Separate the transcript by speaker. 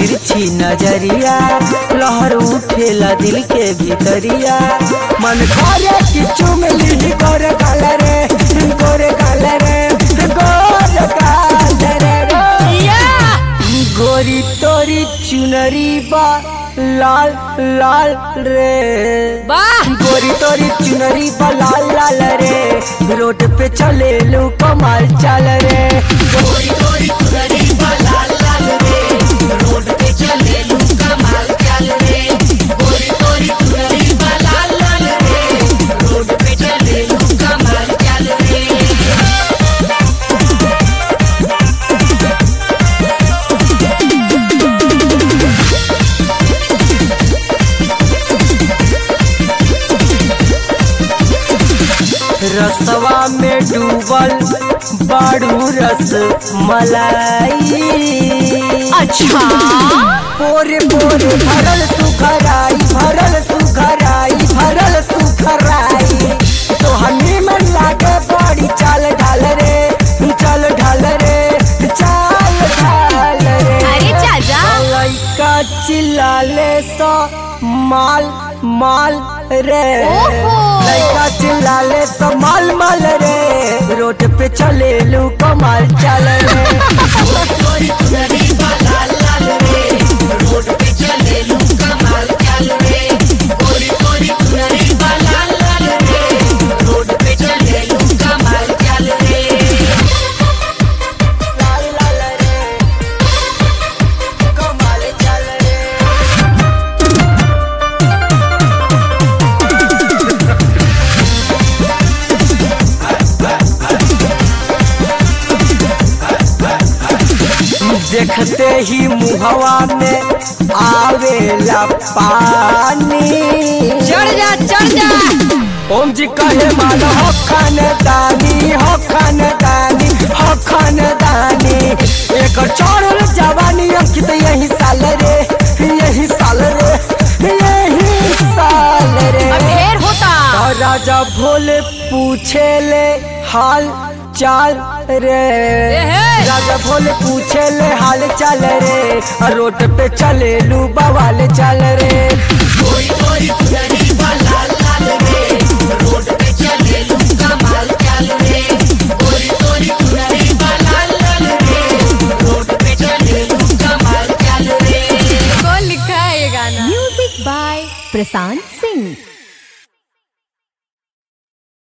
Speaker 1: तिरछी नजरिया लहर उठेला दिल के भीतरिया मन करे कि चुम ली गोरे गाल रे गोरे गाल रे गोरे गाल रे गोरी तोरी चुनरी बा लाल लाल रे गोरी तोरी चुनरी बा लाल लाल रे रोड पे चले लू कमाल चल रे गोरी तोरी चुनरी बा लाल लाल रे रोड पे चले लू कमाल चल रे गोरी तोरी चुनरी बा लाल लाल रे रोड पे चले लू कमाल चल रे रसवा में डूबल बाड़ू रस मलाई
Speaker 2: अच्छा
Speaker 1: पोरे पोरे भरल सुखराई भरल सुखराई भरल सुखराई तो हनी में लागे बड़ी चाल ढाल रे चल ढाल रे चाल ढाल रे
Speaker 2: अरे चाचा
Speaker 1: लइका चिल्लाले सो माल माल रे लइका चिल्लाले सो माल माल रे रोड पे चले लू कमाल चल रे रोड पे चले लू कमाल चल रे गोरी गोरी चुनरी बा लाल लाल रे रोड पे चले लू कमाल चल रे लाल लाल रे कमाल चल रे देखते ही मुहवा में आवेला पानी
Speaker 2: चढ़ जा
Speaker 1: ओम जी कहे मानो हो खानदानी हो खानदानी हो खानदानी एक चढ़ल जवानी अंकित यही साल रे यही साल रे यही साल रे
Speaker 2: ढेर होता
Speaker 1: और राजा भोले पूछे ले हाल चाल रे राजा भोले पूछे ले हाल चाल रे रोड पे चले लू बवाल चल रे गोरी गोरी चुनरी बा लाल लाल रे रोड पे चले लू कमाल चल रे गोरी गोरी चुनरी बा लाल लाल रे रोड पे चले लू कमाल चल रे
Speaker 2: कौन लिखा है ये गाना? Music by Prashant Singh.